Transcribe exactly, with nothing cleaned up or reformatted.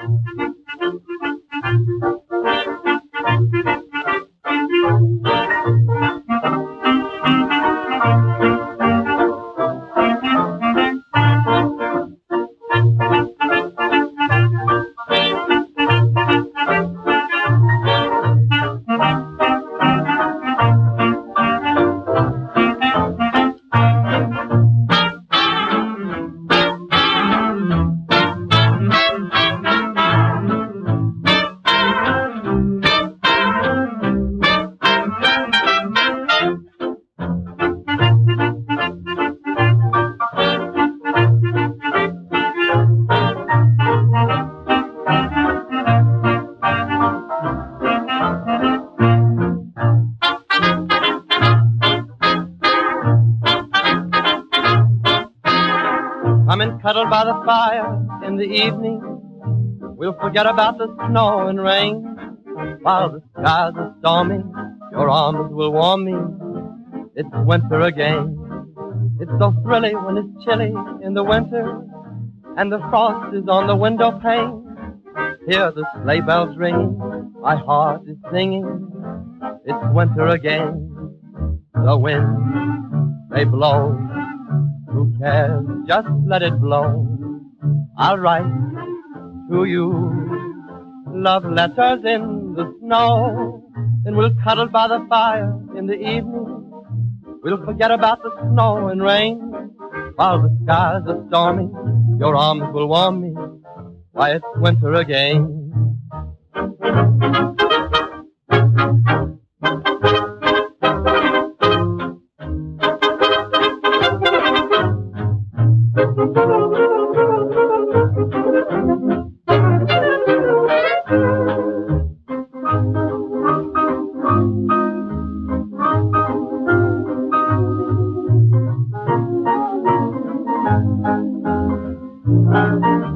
Come and cuddle by the fire in the evening. We'll forget about the snow and rain. While the skies are stormy, your arms will warm me. It's winter again. It's so thrilling when it's chilly in the winter, and the frost is on the window pane. Hear the sleigh bells ringing, my heart is singing. It's winter again. The wind may blow, who cares? Just let it blow. I'll write to you love letters in the snow. Then we'll cuddle by the fire in the evening. We'll forget about the snow and rain. While the skies are stormy, your arms will warm me. Why, it's winter again. Thank you.